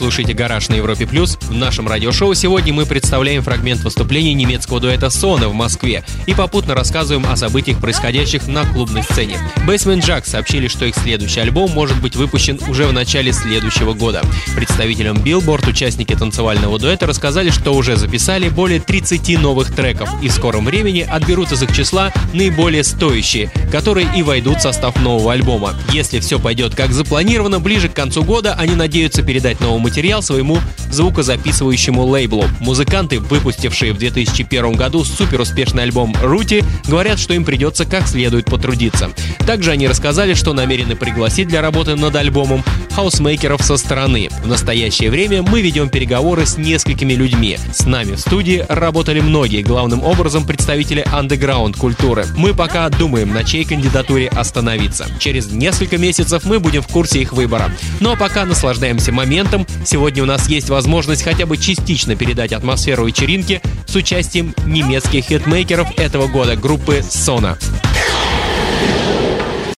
слушаете «Гараж» на Европе+. В нашем радиошоу сегодня мы представляем фрагмент выступления немецкого дуэта Sona в Москве и попутно рассказываем о событиях, происходящих на клубной сцене. Basement Jaxx сообщили, что их следующий альбом может быть выпущен уже в начале следующего года. Представителям Billboard участники танцевального дуэта рассказали, что уже записали более 30 новых треков и в скором времени отберут из их числа наиболее стоящие, которые и войдут в состав нового альбома. Если все пойдет как запланировано, ближе к концу года они надеются передать новый материал своему звукозаписывающему лейблу. Музыканты, выпустившие в 2001 году суперуспешный альбом «Рути», говорят, что им придется как следует потрудиться. Также они рассказали, что намерены пригласить для работы над альбомом хаусмейкеров со стороны. В настоящее время мы ведем переговоры с несколькими людьми. С нами в студии работали многие, главным образом представители андеграунд-культуры. Мы пока думаем, на чьей кандидатуре остановиться. Через несколько месяцев мы будем в курсе их выбора. Ну а пока наслаждаемся моментом. Сегодня у нас есть возможность хотя бы частично передать атмосферу вечеринки с участием немецких хитмейкеров этого года, группы Sona.